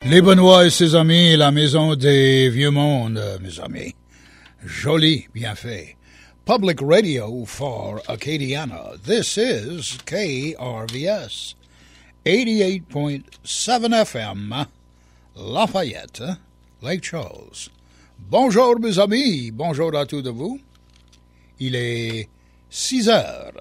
Les Benoît et ses amis, la maison des vieux mondes, mes amis. Joli, bien fait. Public radio for Acadiana. This is KRVS. 88.7 FM, Lafayette, Lake Charles. Bonjour, mes amis. Bonjour à tous de vous. Il est 6 heures.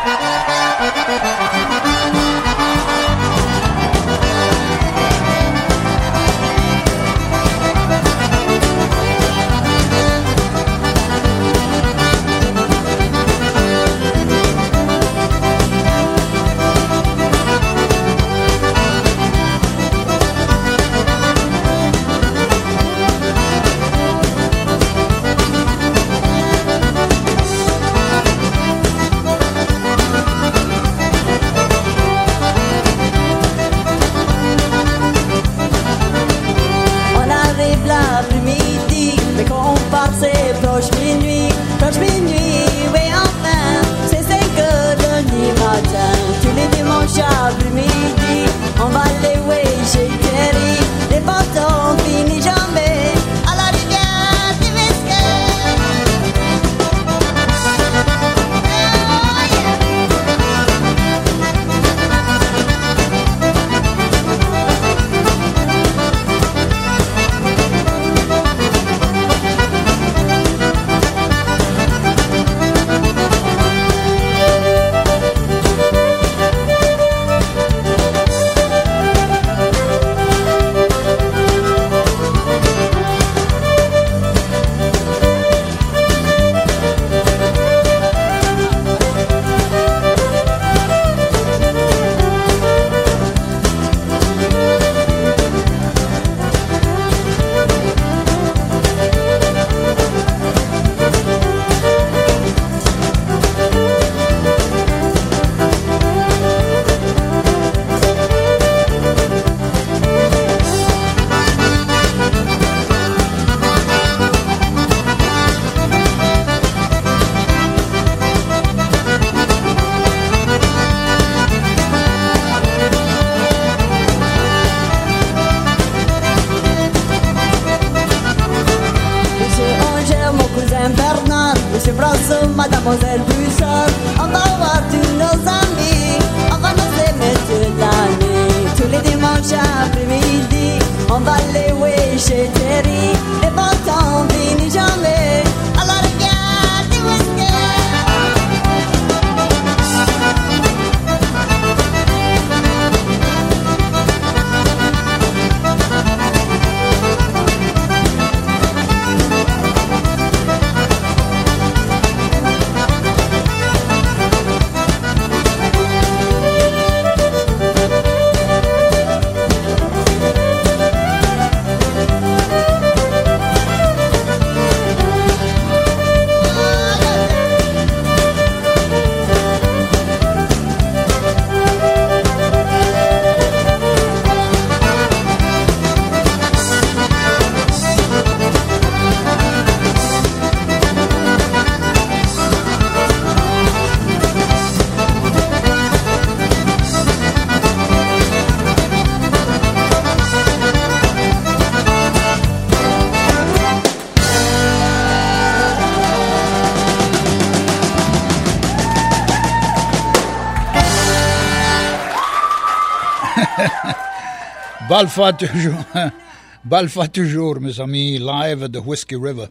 Balfa toujours, mes amis, live de Whiskey River.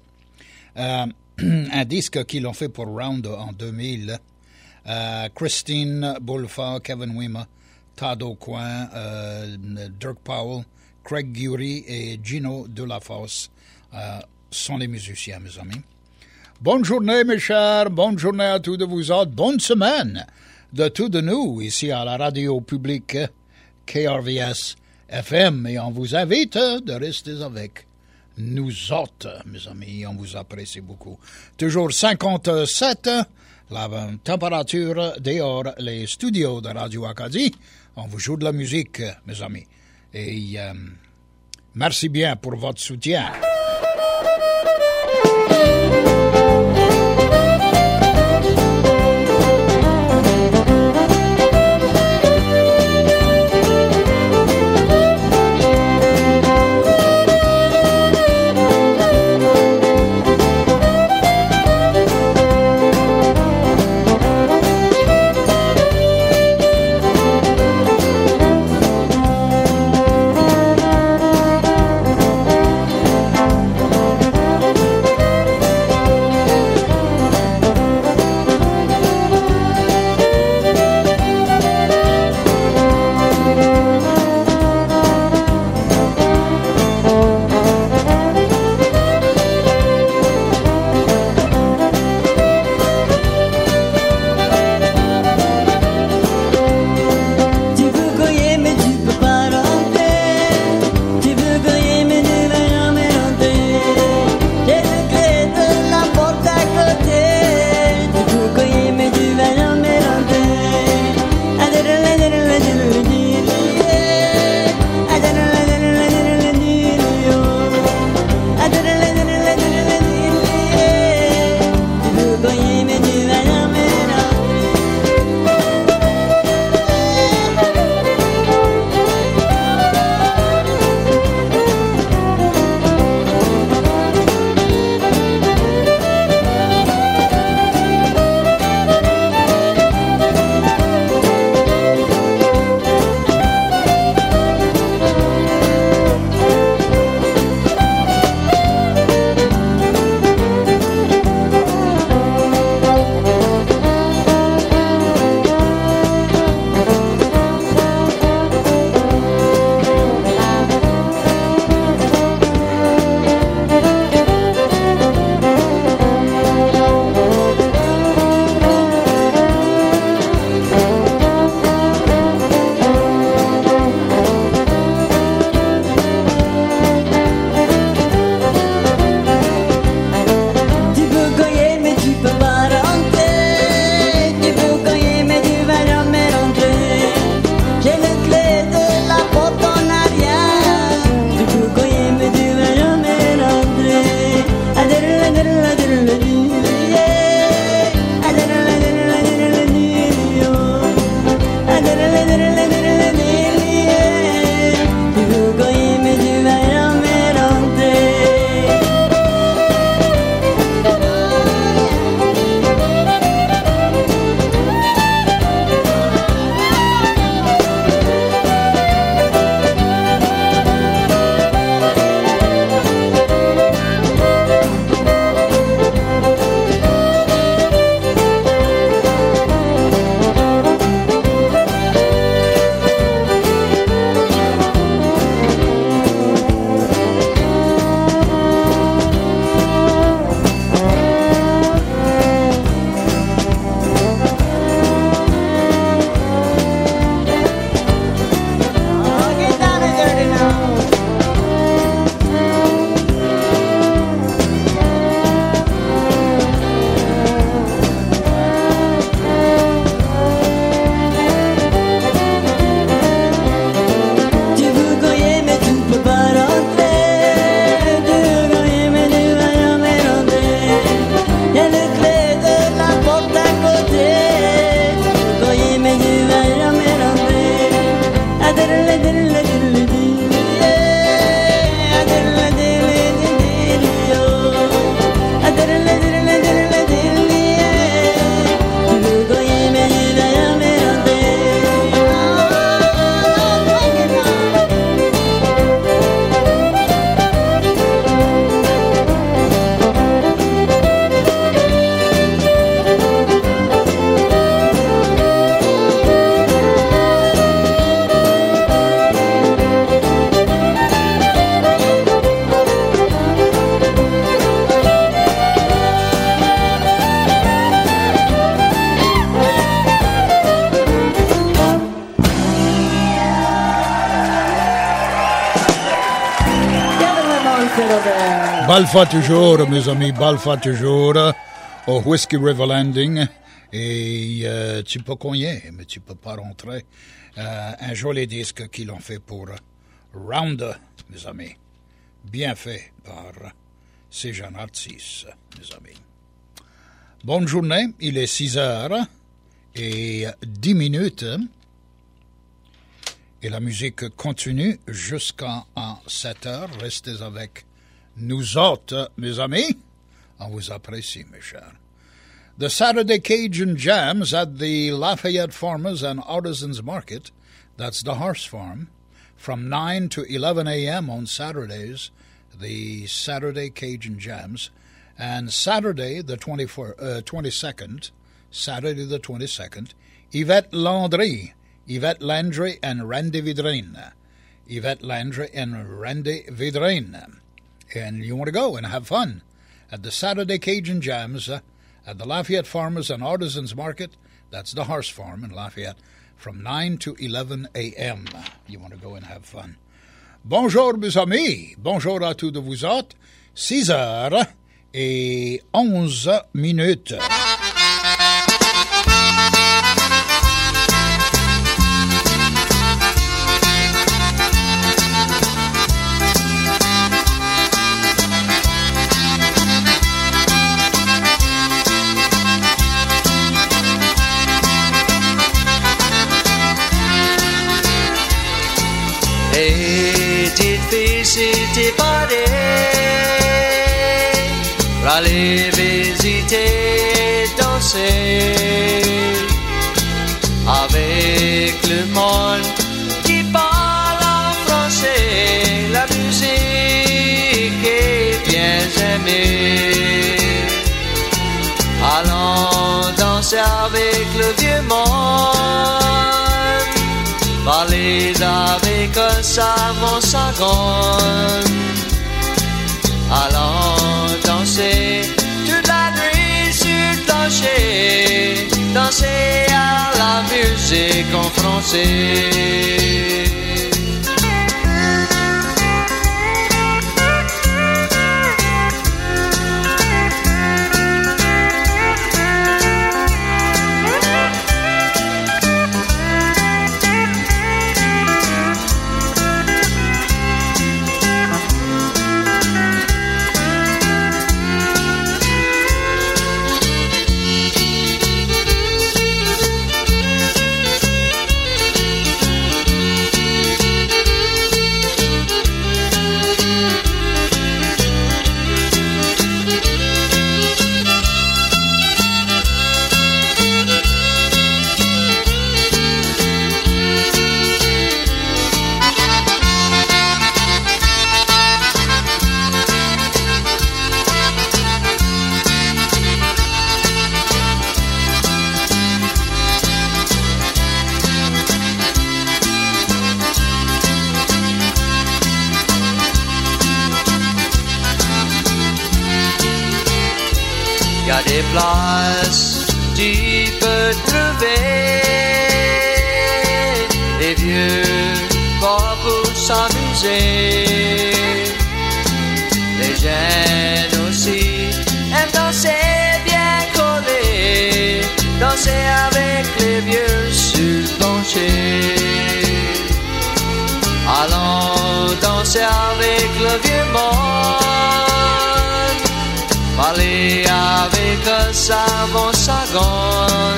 Un disque qu'ils ont fait pour Round en 2000. Christine Bulfa, Kevin Wimmer, Todd Aucoin, Dirk Powell, Craig Gury et Gino Delafosse sont les musiciens, mes amis. Bonne journée, mes chers. Bonne journée à tous de vous autres. Bonne semaine de tous de nous ici à la radio publique KRVS FM, et on vous invite de rester avec nous autres, mes amis. On vous apprécie beaucoup. Toujours 57, la température dehors, les studios de Radio Acadie. On vous joue de la musique, mes amis. Et merci bien pour votre soutien. Balfa toujours, mes amis, Balfa toujours, au Whiskey River Landing. Et tu peux cogner, mais tu peux pas rentrer. Un joli disque qu'ils ont fait pour Rounder, mes amis. Bien fait par ces jeunes artistes, mes amis. Bonne journée, il est 6h10. Et la musique continue jusqu'à 7h. Restez avec nous autres, mes amis. On vous apprécie, mes chers. The Saturday Cajun Jams at the Lafayette Farmers and Artisans Market, that's the horse farm, from 9 to 11 a.m. on Saturdays, the Saturday Cajun Jams, and Saturday the 22nd, Yvette Landry and Randy Vidrine. Yvette Landry and Randy Vidrine. And you want to go and have fun at the Saturday Cajun Jams at the Lafayette Farmers and Artisans Market. That's the horse farm in Lafayette from 9 to 11 a.m. You want to go and have fun. Bonjour, mes amis. Bonjour à tous de vous autres. 6h11. C'était pas pour aller visiter, danser avec le monde qui parle en français. La musique est bien aimée. Allons danser avec le vieux monde, parler avec un savant second. Allons danser toute la nuit sur le plancher, danser à la musique en français. Des places, tu peux trouver des vieux pas pour s'amuser. Les jeunes aussi aiment danser bien collés, danser avec les vieux sur le plancher. Allons danser avec le vieux monde, parler avec un savant second.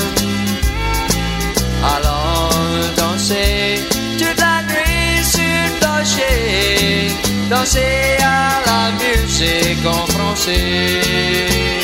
Allons danser toute la nuit sur le plancher, danser à la musique en français.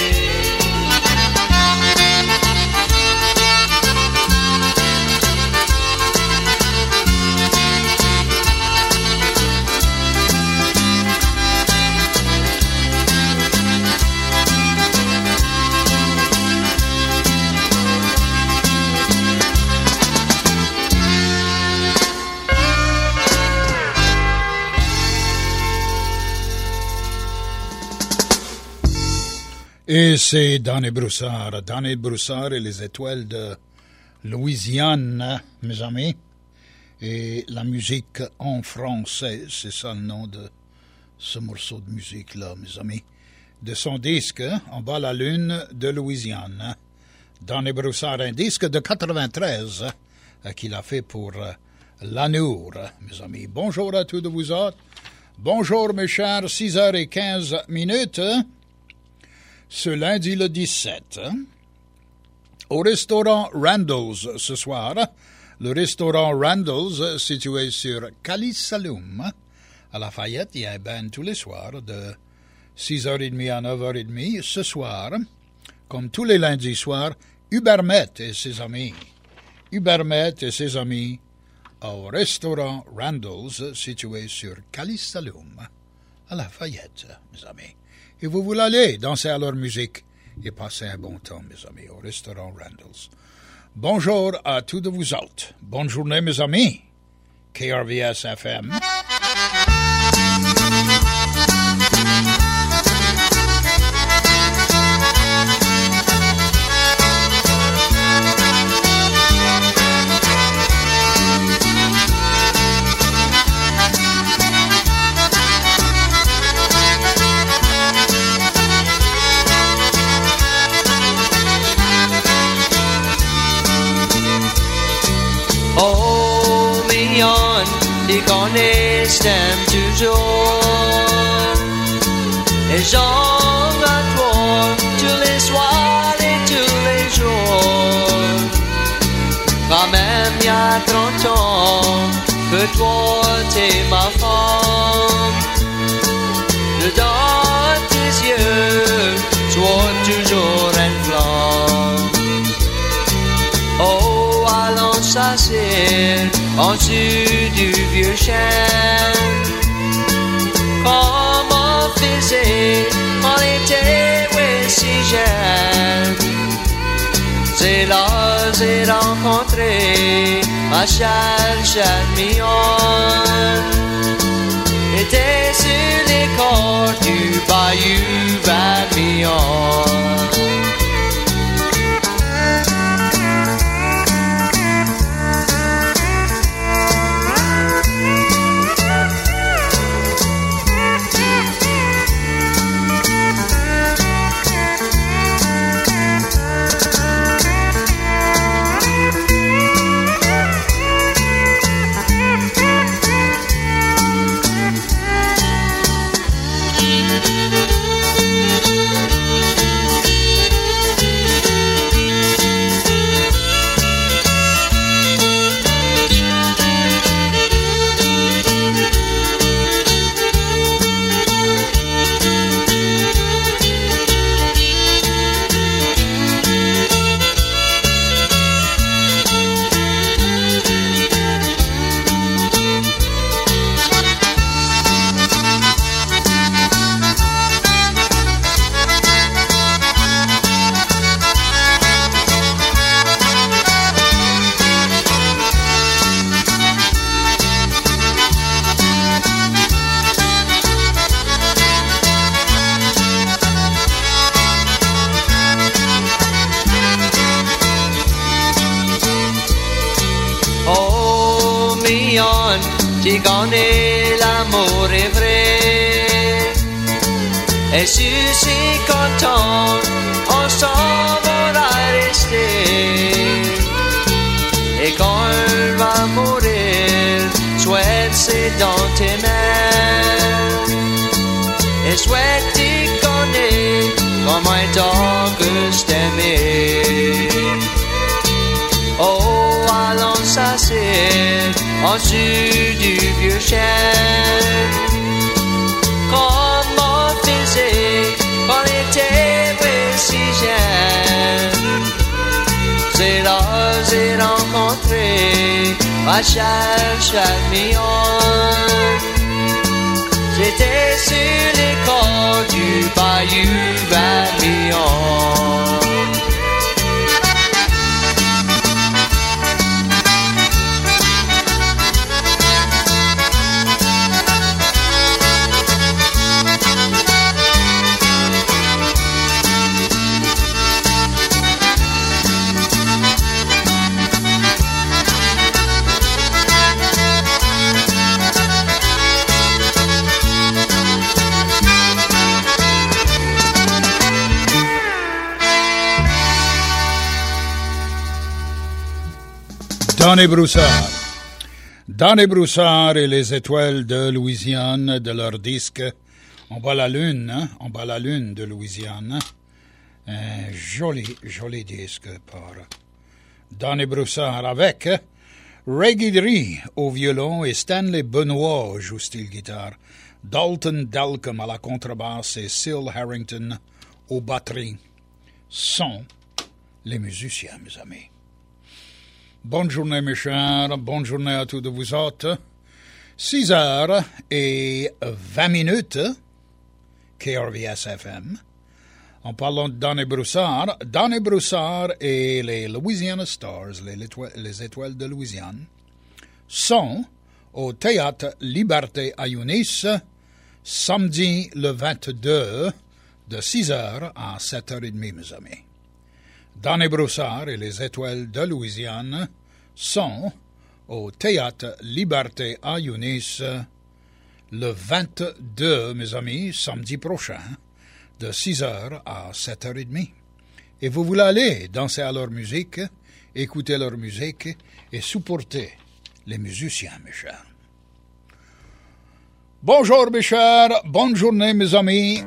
Et c'est Danny Broussard et les étoiles de Louisiane, mes amis. Et la musique en français, c'est ça le nom ce morceau de musique-là, mes amis, de son disque En bas la lune de Louisiane. Donny Broussard, un disque de 93 qu'il a fait pour l'Anour, mes amis. Bonjour à tous de vous autres. Bonjour mes chers, 6h15 ce lundi le 17. Au restaurant Randall's ce soir. Le restaurant Randall's, situé sur Kalisaloum, à Lafayette, il y a un band tous les soirs de 6h30 à 9h30. Ce soir, comme tous les lundis soirs, Hubermet et ses amis. Hubermet et ses amis au restaurant Randall's, situé sur Kalisaloum, à Lafayette, mes amis. Et vous voulez aller danser à leur musique et passer un bon temps, mes amis, au restaurant Randall's. Bonjour à tous de vous autres. Bonne journée, mes amis. KRVS FM. Oh, Mion, ils connaissent toujours les gens à toi, tous les soirs et tous les jours. Quand même il y a 30 ans que toi t'es ma femme. Dans tes yeux, sois toujours une flamme. Oh, allons s'asseoir en dessous du vieux chêne. Comme on faisait, on était si jeunes. C'est là j'ai rencontré ma chère Charmion. Était sur les corps du bayou Babillon. Tu connais l'amour est vrai. Et si c'est content, on s'en va rester. Et quand elle va mourir, souhaite c'est dans tes mains. Et souhaite tu connais comment il t'a que je t'aimais. Oh, allons s'asseoir en dessous du vieux chêne. Comme on faisait quand on était si jeunes. C'est là j'ai rencontré ma chère Charmion. J'étais sur les corps du bayou Babillon. Donnie Broussard. Donnie Broussard et les étoiles de Louisiane de leur disque On bat la lune, hein? On bat la lune de Louisiane. Un joli disque par Donnie Broussard avec Ray Guidry au violon et Stanley Benoit au joue style guitare. Dalton Dalcom à la contrebasse et Syl Harrington aux batteries. Sont les musiciens, mes amis. Bonne journée, mes chers. Bonne journée à tous de vous autres. 6h20, KRVS-FM. En parlant de Donnie Broussard et les Louisiana Stars, les étoiles de Louisiane, sont au Théâtre Liberté à Eunice, samedi le 22, de 6h à 7h30, mes amis. Donnie Broussard et les étoiles de Louisiane sont au Théâtre Liberté à Eunice, le 22, mes amis, samedi prochain, de 6h à 7h30. Et vous voulez aller danser à leur musique, écouter leur musique et supporter les musiciens, mes chers. Bonjour, mes chers. Bonne journée, mes amis.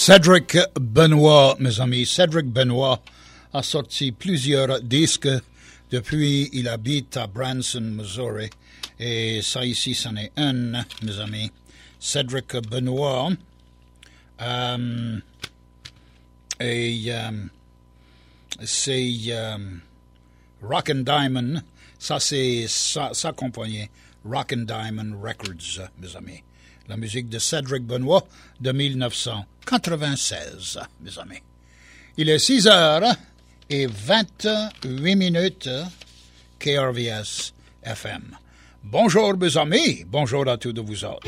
Cédric Benoit, mes amis. Cédric Benoit a sorti plusieurs disques depuis. Il habite à Branson, Missouri. Et ça ici, c'en est un, mes amis. Cédric Benoit. C'est Rock and Diamond. Ça, c'est sa compagnie. Rock and Diamond Records, mes amis. La musique de Cédric Benoit de 1996, mes amis. Il est 6h28, KRVS FM. Bonjour, mes amis. Bonjour à tous de vous autres.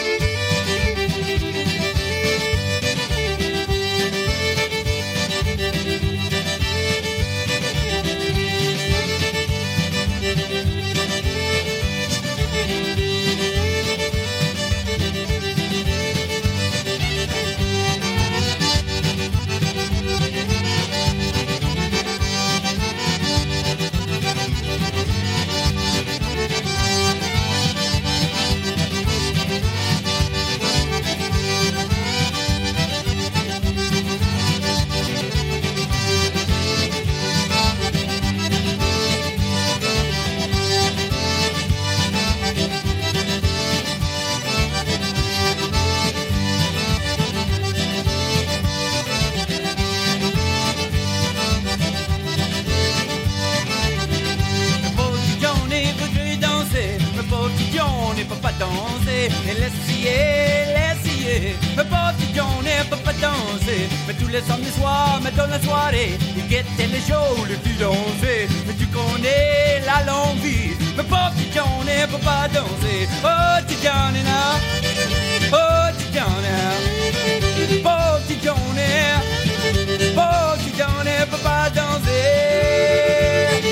Mais tous les samedis soirs, mais dans la soirée, il guettait les shows les plus dansés. Mais tu connais la longue vie, mais pauvre petit Johnny peut pas danser. Oh, petit Johnny, là. Oh, petit Johnny. Pauvre petit Johnny. Pauvre petit Johnny peut pas danser.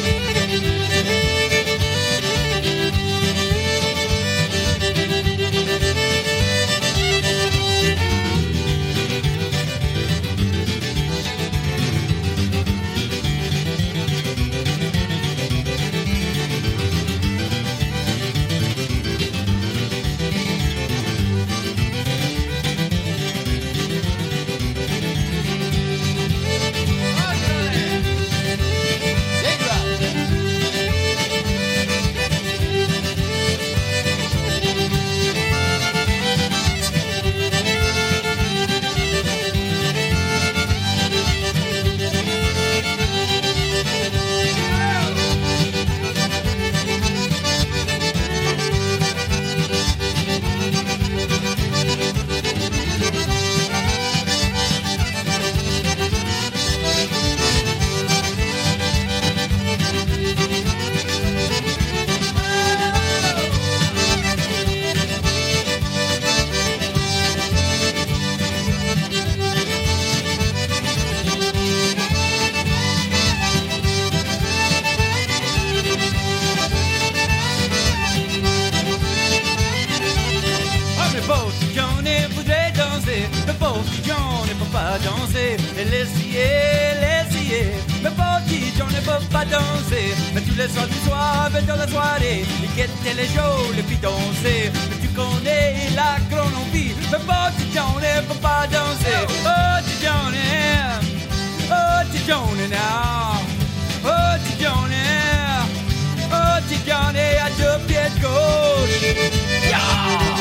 Mais tous les soirs du soir, mais dans la soirée, il guettait les shows, les filles danser. Mais tu connais la grande envie, mais petit Johnny peut pas danser. Oh, petit Johnny, oh, petit Johnny now. Oh, petit Johnny, oh, petit Johnny à deux pieds de gauche. Yeah!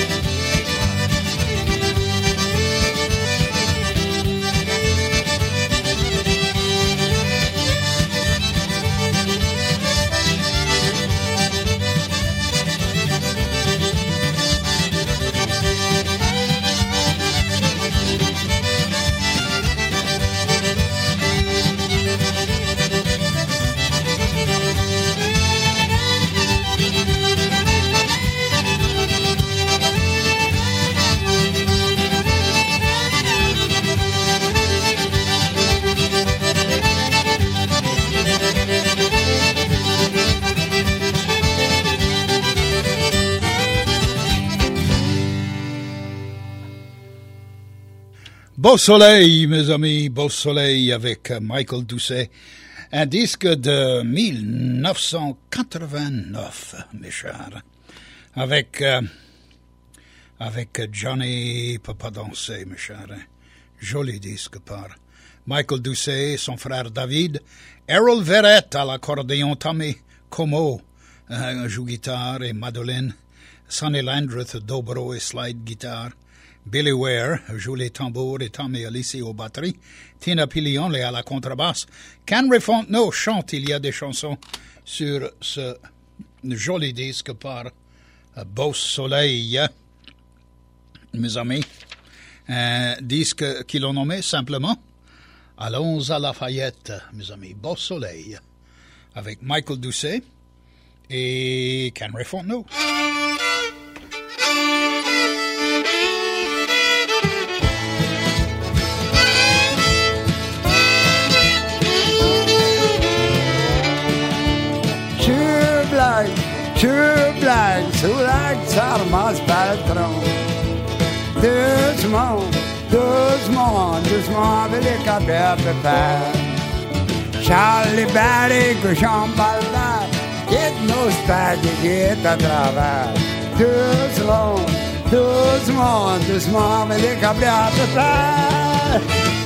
Beau soleil, mes amis, beau soleil avec Michael Doucet. Un disque de 1989, mes chers. Avec Johnny peut pas danser, mes chers. Joli disque par Michael Doucet, son frère David, Errol Verrett à l'accordéon, Tommy Como joue guitare et Madeleine, Sonny Landreth dobro et slide guitare, Billy Ware joue les tambours et Tommy Alici aux batteries, Tina Pillion est à la contrebasse, Henry Fontenot chante, il y a des chansons sur ce joli disque par Beau Soleil, mes amis. Un disque qu'ils ont nommé simplement Allons à Lafayette, mes amis, Beau Soleil, avec Michael Doucet et Henry Fontenot. Sure blague, sous la charmante patron. Doucement, avec les capables de faire. Charlie Barry, que j'emballe, get nostalgique, get à travers. Doucement, avec les capables de faire.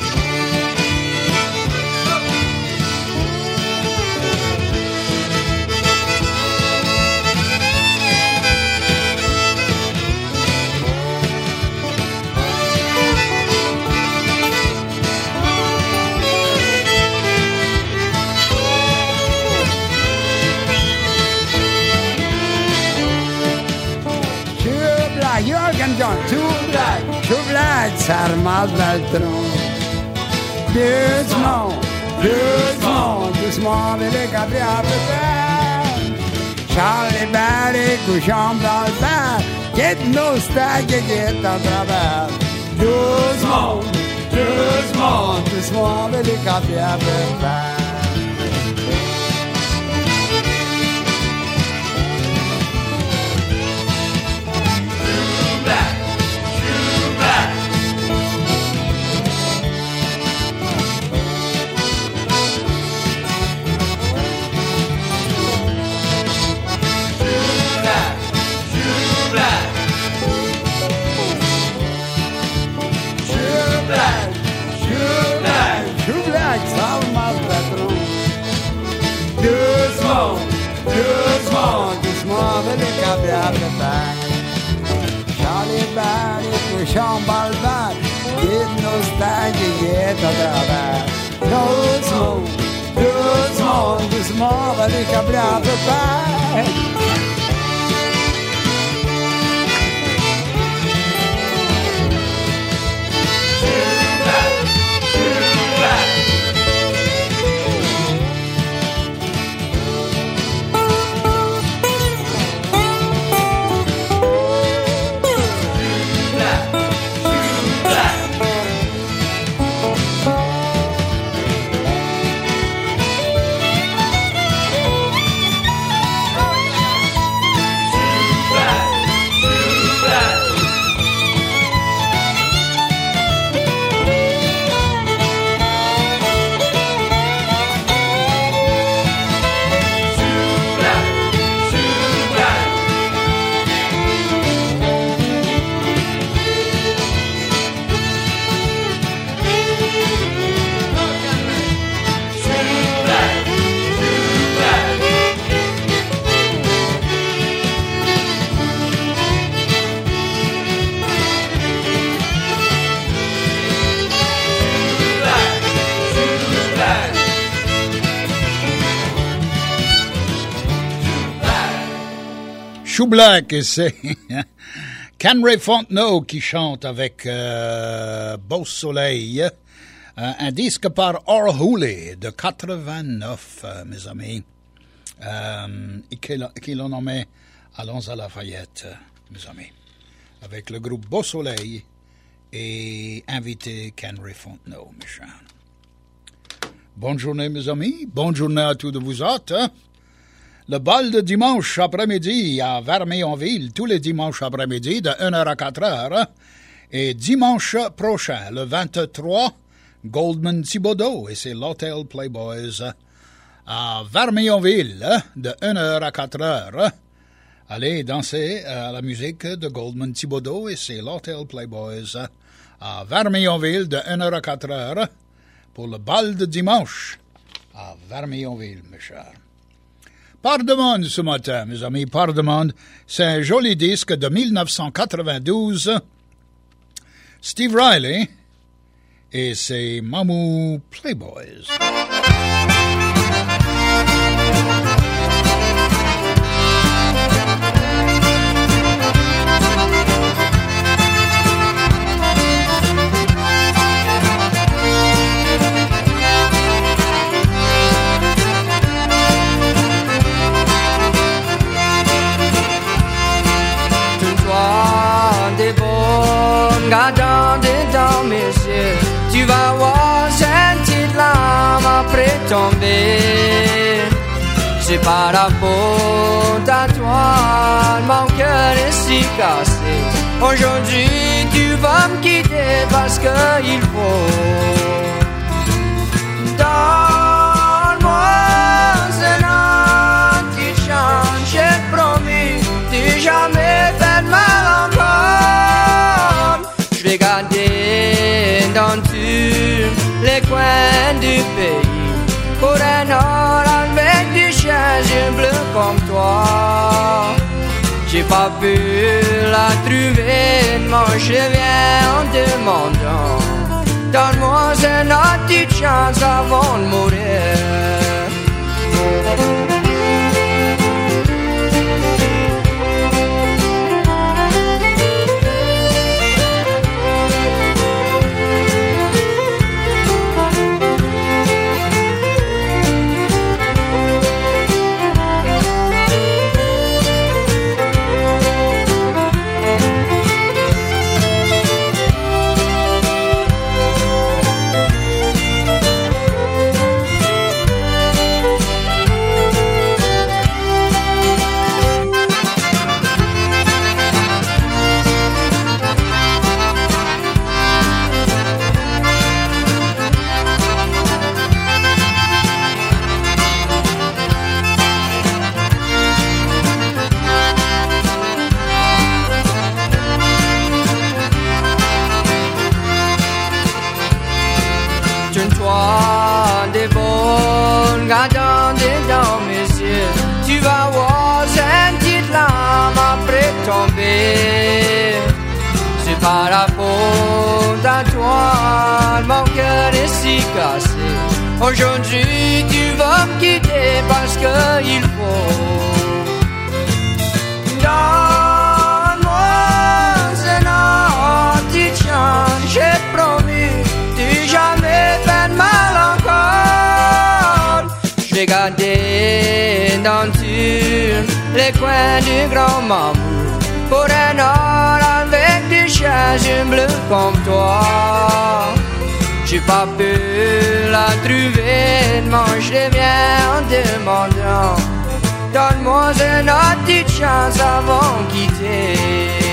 Jürgen John, too black, s'armade Beltron. Doucement, avec les capables de faire. Charlie Barry, couchant dans le bar, get nostalgique, get à travers. Doucement, avec les capables de faire. Doucement, avec les capables de faire. Charlie Barry, couchant dans le bar, get nostalgique, get à travers. Doucement, avec les capables de faire. Shoe Black, c'est Henry Fontenot qui chante avec Beau Soleil, un disque par Or Hooley de 89, mes amis, qui l'ont nommé Allons à Lafayette, mes amis, avec le groupe Beau Soleil et invité Henry Fontenot, mes chers. Bonne journée, mes amis, bonne journée à tous de vous autres. Le bal de dimanche après-midi à Vermeillonville, tous les dimanches après-midi de 1h à 4h. Et dimanche prochain, le 23, Goldman Thibodeau, et c'est l'Hôtel Playboys à Vermeillonville, de 1h à 4h. Allez danser à la musique de Goldman Thibodeau, et c'est l'Hôtel Playboys à Vermillonville de 1h à 4h pour le bal de dimanche à Vermillonville, mes chers. Par demande ce matin, mes amis, par demande, c'est un joli disque de 1992, Steve Riley et ses Mamou Playboys. Des bonnes gardant dans mes yeux, tu vas voir cette petite larme après tomber. C'est pas la faute à toi, mon cœur est si cassé. Aujourd'hui tu vas me quitter parce qu'il faut. Donne-moi un petit chance, j'ai promis, t'es jamais fait de mal encore. Je vais garder dans tous les coins du pays pour un or avec des chaises bleues comme toi. J'ai pas pu la trouver, moi je viens en demandant. Donne-moi une petite chance avant de mourir. Des bonnes gardant dans mes yeux, tu vas voir cette petite larme après tomber. C'est pas la faute à toi, mon cœur est si cassé. Aujourd'hui tu vas me quitter parce qu'il faut. Donne-moi une petite chance, j'ai promis, tu jamais fait de mal encore. Je vais garder dans tous les coins du grand Mamou pour un or avec des chaises bleues comme toi. J'ai pas pu la trouver, moi je viens en demandant. Donne-moi une petite chance avant de quitter.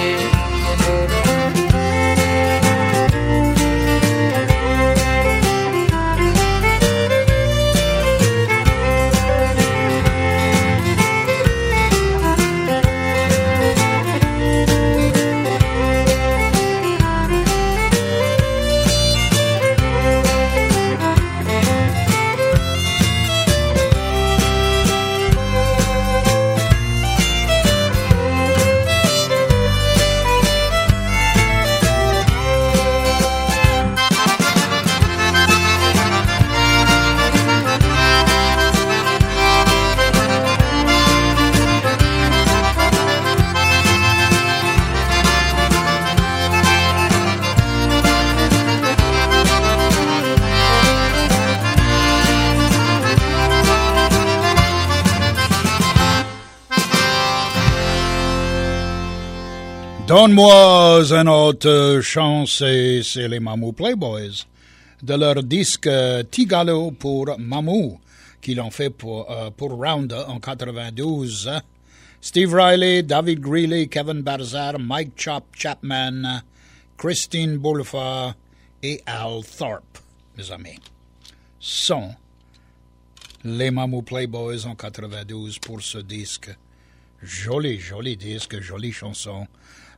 Donne-moi une autre chance, et c'est les Mamou Playboys, de leur disque Tigalo pour Mamou, qu'ils l'ont fait pour Rounder en 92. Steve Riley, David Greeley, Kevin Barzar, Mike Chop Chapman, Christine Boulfa et Al Thorpe, mes amis, sont les Mamou Playboys en 92 pour ce disque. Joli disque, jolie chanson.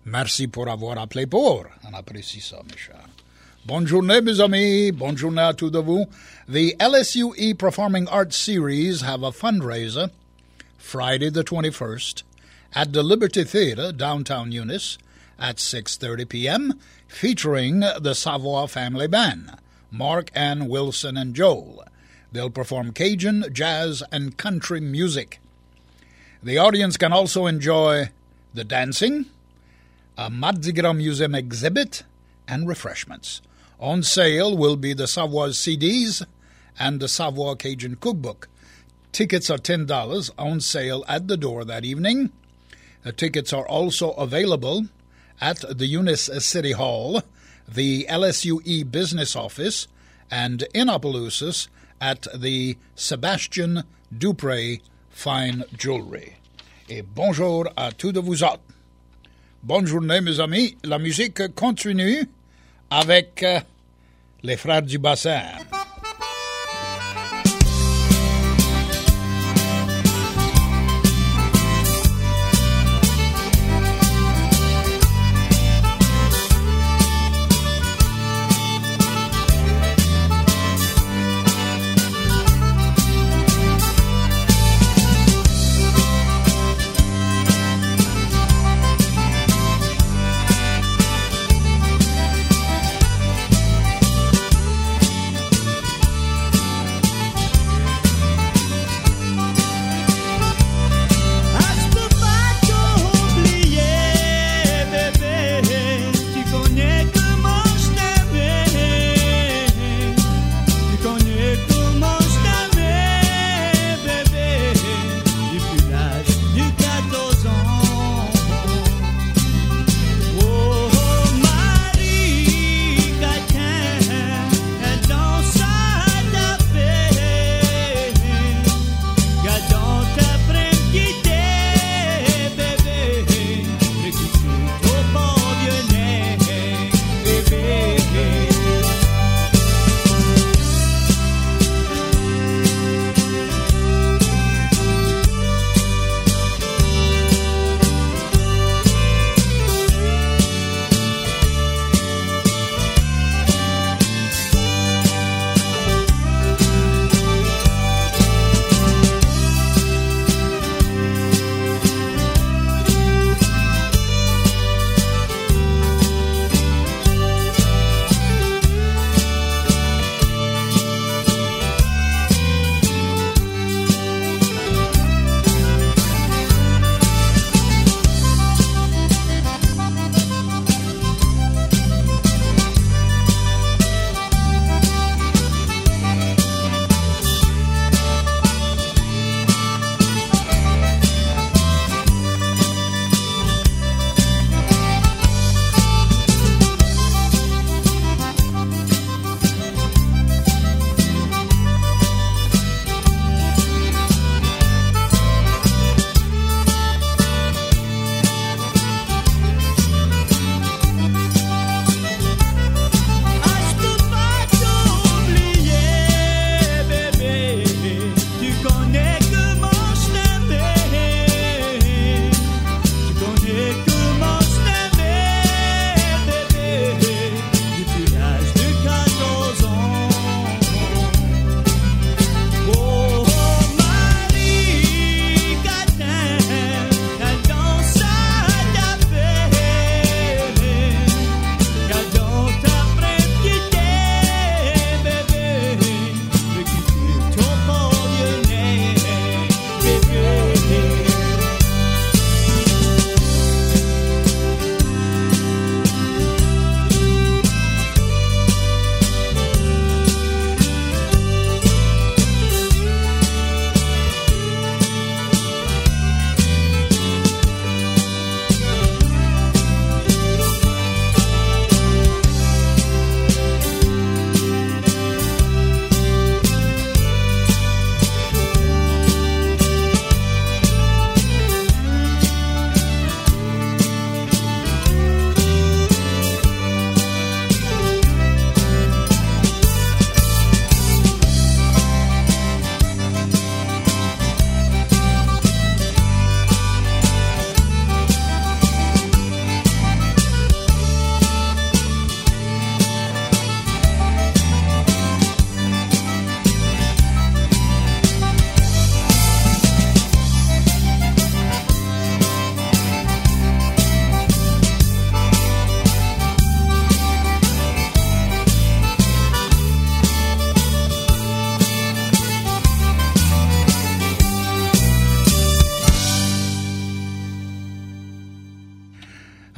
Merci pour avoir appelé pour. On apprécie ça, mes chers. Bonne journée, mes amis. Bonne journée à tous de vous. The LSUE Performing Arts Series have a fundraiser Friday the 21st at the Liberty Theater, downtown Eunice, at 6:30 p.m., featuring the Savoy Family Band, Mark, Ann, Wilson, and Joel. They'll perform Cajun, jazz, and country music. The audience can also enjoy the dancing, a Mardi Gras Museum exhibit, and refreshments. On sale will be the Savoy CDs and the Savoy Cajun Cookbook. Tickets are $10 on sale at the door that evening. The tickets are also available at the Eunice City Hall, the LSUE Business Office, and in Opelousas at the Sebastian Dupré Fine Jewelry. Et bonjour à tous de vous autres. Bonne journée, mes amis. La musique continue avec les Frères du Bassin.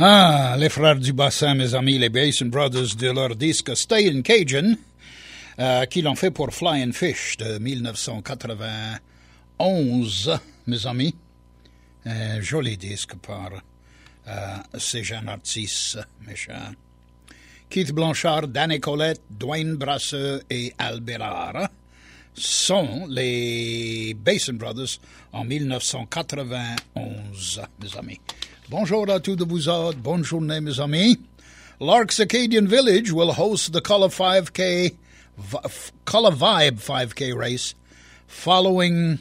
Ah, les frères du bassin, mes amis, les Basin Brothers, de leur disque Stay in Cajun, qui l'ont fait pour Flying Fish de 1991, mes amis. Joli disque par ces jeunes artistes, mes chers. Keith Blanchard, Danny Collette, Dwayne Brasseur et Al Bérard sont les Basin Brothers en 1991, mes amis. Bonjour à tous de vous autres. Bonne journée, mes amis. Lark's Acadian Village will host the Color Vibe 5K race followed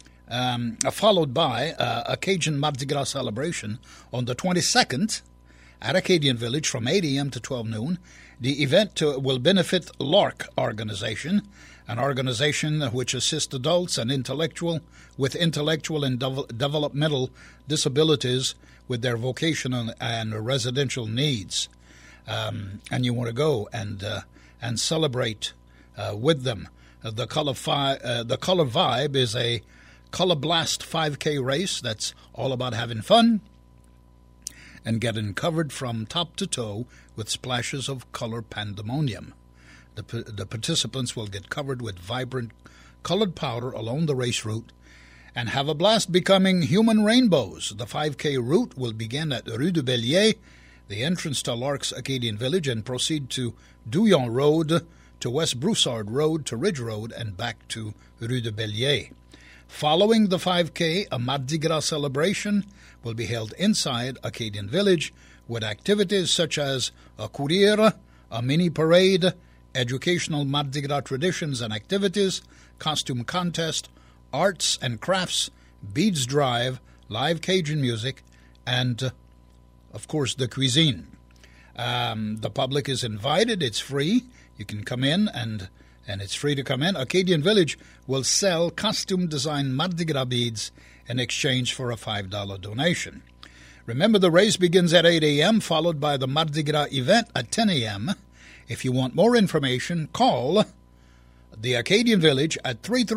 by a Cajun Mardi Gras celebration on the 22nd at Acadian Village from 8 a.m. to 12 noon. The event will benefit LARC organization, an organization which assists adults and intellectual and developmental disabilities with their vocational and residential needs. And you want to go and celebrate with them. The Color Vibe is a Color Blast 5K race that's all about having fun and getting covered from top to toe with splashes of color pandemonium. The participants will get covered with vibrant colored powder along the race route and have a blast becoming human rainbows. The 5K route will begin at Rue de Bellier, the entrance to Lark's Acadian Village, and proceed to Douillon Road, to West Broussard Road, to Ridge Road, and back to Rue de Bellier. Following the 5K, a Mardi Gras celebration will be held inside Acadian Village with activities such as a courier, a mini parade, educational Mardi Gras traditions and activities, costume contest, arts and crafts, beads drive, live Cajun music, and, of course, the cuisine. The public is invited. It's free. You can come in, and it's free to come in. Acadian Village will sell costume-designed Mardi Gras beads in exchange for a $5 donation. Remember, the race begins at 8 a.m., followed by the Mardi Gras event at 10 a.m. If you want more information, call the Acadian Village at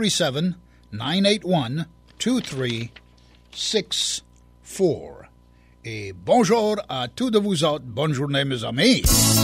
337-981-2364. Et bonjour à tous de vous autres. Bonne journée, mes amis.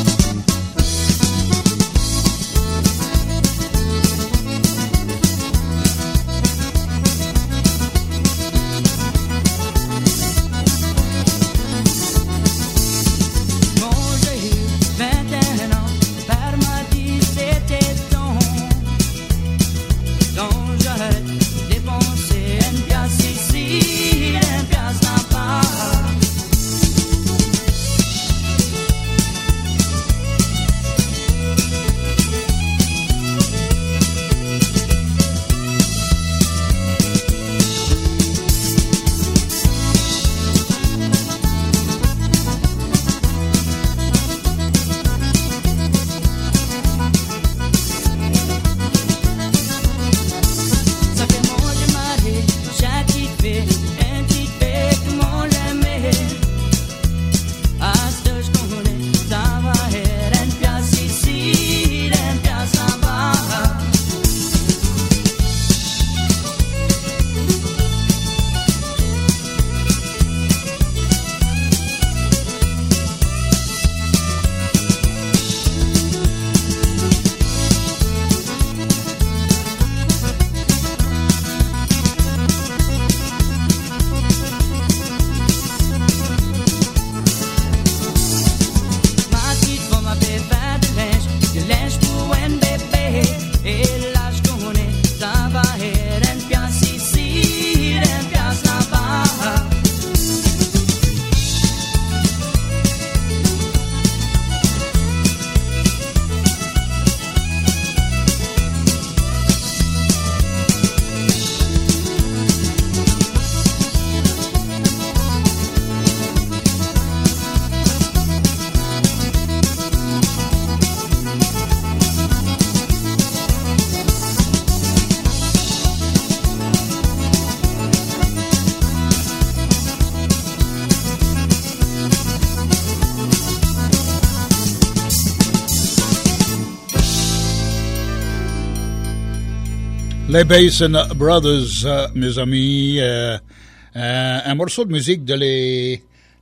Les Basin Brothers, mes amis, un morceau de musique de les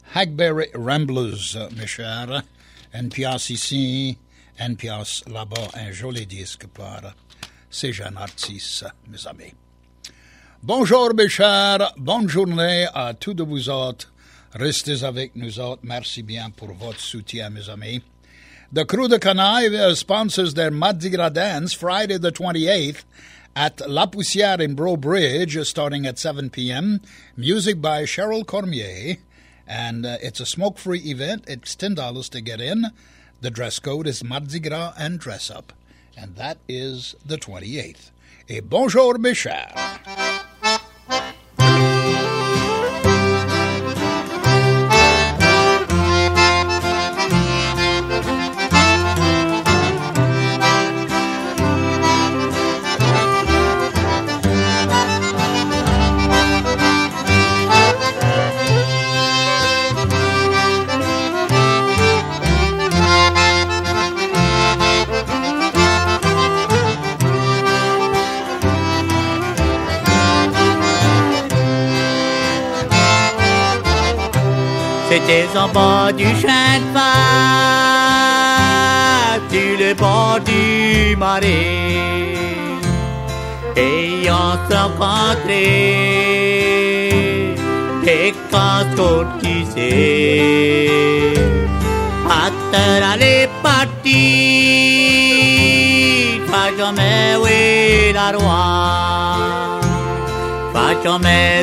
Hackberry Ramblers, mes chers. Une pièce ici, une pièce là-bas, un joli disque par ces jeunes artistes, mes amis. Bonjour, mes chers. Bonne journée à tous de vous autres. Restez avec nous autres. Merci bien pour votre soutien, mes amis. The Crew de Canaille sponsors their Mardi Gras dance Friday the 28th at La Poussière in Bro Bridge, starting at 7 p.m. Music by Cheryl Cormier. And it's a smoke-free event. It's $10 to get in. The dress code is Mardi Gras and dress up. And that is the 28th. Et bonjour, mes chers. C'était en bas du chemin de fer, sur le bord du marais, et on s'est rencontrés, et quand on disait, à terre aller partir, pas jamais oui la roi, pas jamais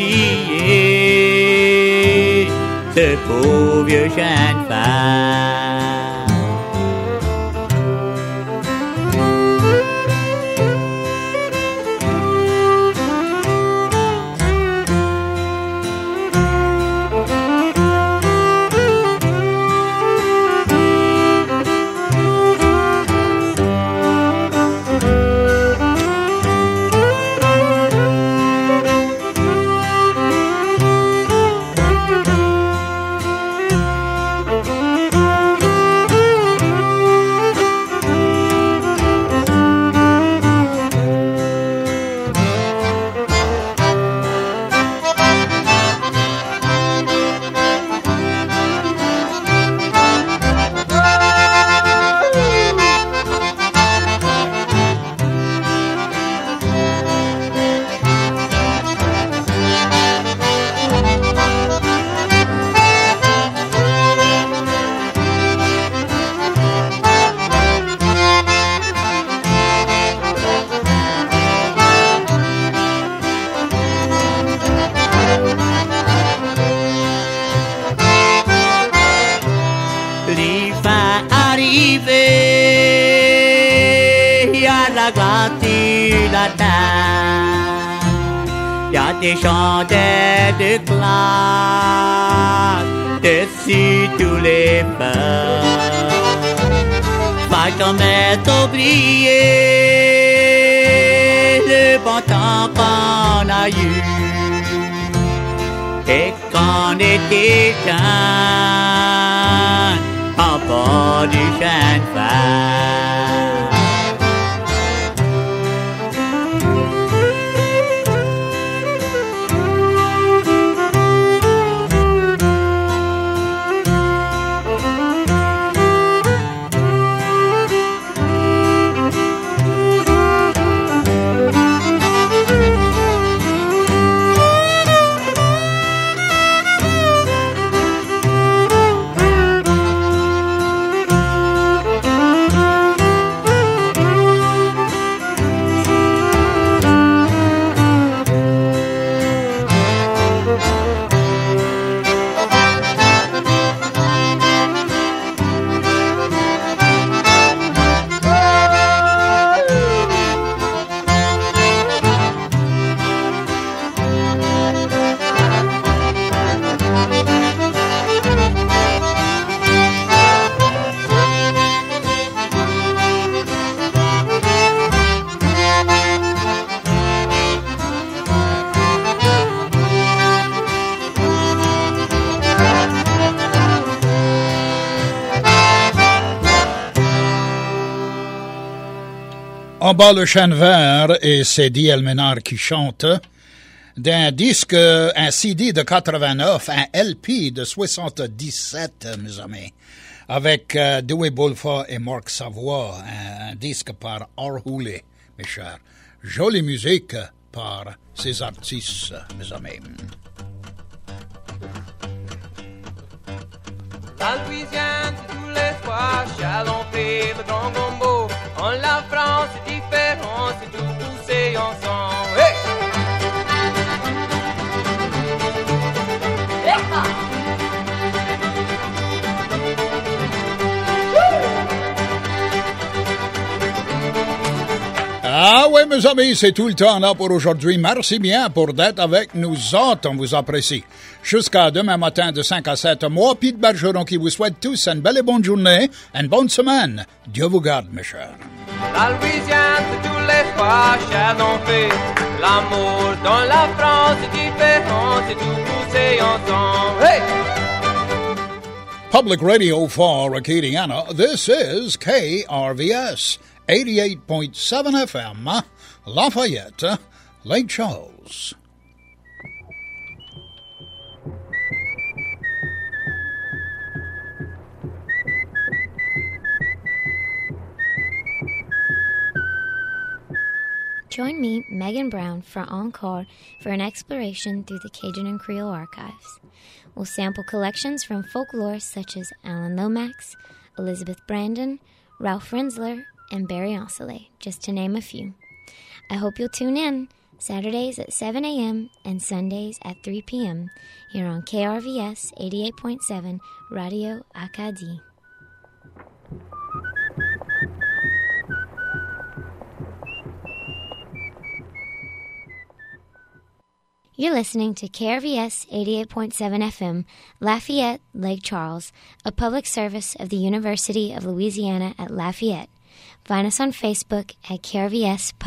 oublier. Ce beau vieux chien de fer. Des chandelles de glace dessus tous les feux. Pas jamais oublier le bon temps qu'on a eu. Et qu'on était jeunes en bord du chemin de fer. En bas le chêne vert, et c'est Di Almenar qui chante. d'un disque, un CD de 89, un LP de 77, mes amis, avec Dewey Bulfa et Marc Savoie, un disque par R. Hooley, mes chers. Jolie musique par ces artistes, mes amis. La Louisiane, c'est tous les soirs, chalon, fève, grand gombo. En la France, c'est différent, c'est tout poussé ensemble. Hey! Ah oui, mes amis, c'est tout le temps là pour aujourd'hui. Merci bien pour d'être avec nous autres. On vous apprécie. Jusqu'à demain matin de 5 à 7, moi, Pete Bergeron, qui vous souhaite tous une belle et bonne journée, une bonne semaine. Dieu vous garde, mes chers. La Louisiane, c'est tous les soirs, chalon, fait l'amour. Dans la France, c'est différent, c'est tout poussé ensemble. Hey! Public Radio for Acadiana, this is KRVS 88.7 FM, Lafayette, Lake Charles. Join me, Megan Brown, for Encore for an exploration through the Cajun and Creole archives. We'll sample collections from folklore such as Alan Lomax, Elizabeth Brandon, Ralph Rensler, and Barry Osselet, just to name a few. I hope you'll tune in Saturdays at 7 a.m. and Sundays at 3 p.m. here on KRVS 88.7 Radio Acadie. You're listening to KRVS 88.7 FM, Lafayette, Lake Charles, a public service of the University of Louisiana at Lafayette. Find us on Facebook at KRVS